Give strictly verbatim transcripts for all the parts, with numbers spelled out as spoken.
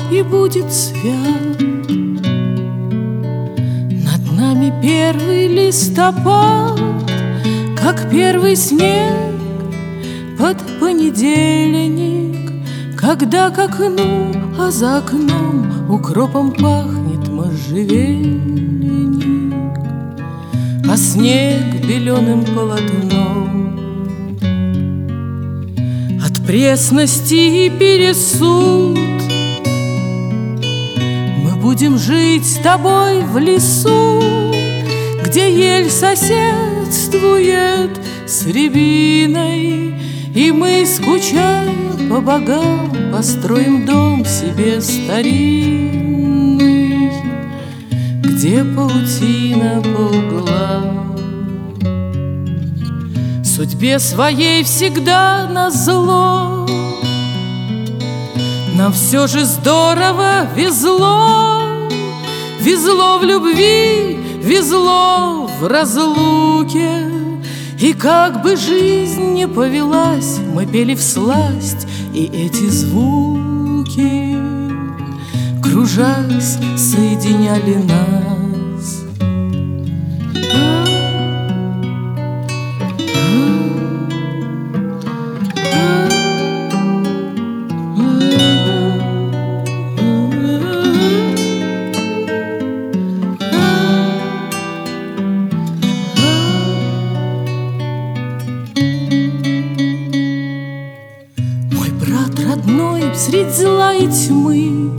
и будет свят. Над нами первый листопад, как первый снег под понедельник, когда к окну, а за окном укропом пахнет можжевельник, а снег беленым полотном от пресности и пересуд. Мы будем жить с тобой в лесу, где ель соседствует с рябиной, и мы, скучая по богам, построим дом себе старинный, где паутина по углам. Судьбе своей всегда назло нам все же здорово везло. Везло в любви, везло в разлуке. И как бы жизнь не повелась, мы пели всласть, и эти звуки, кружась, соединяли нас. Родной средь зла и тьмы,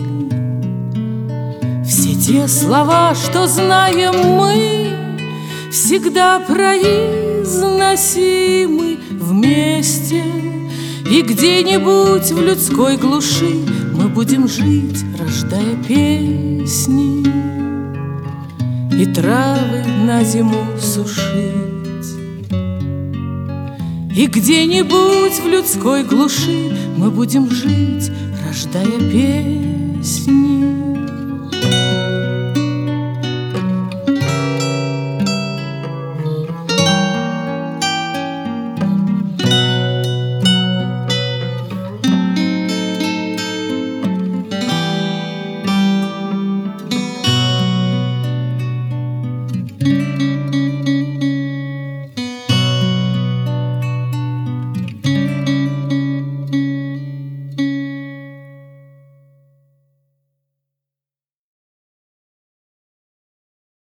все те слова, что знаем мы, всегда произносимы вместе. И где-нибудь в людской глуши мы будем жить, рождая песни и травы на зиму сушить. И где-нибудь в людской глуши мы будем жить, рождая песни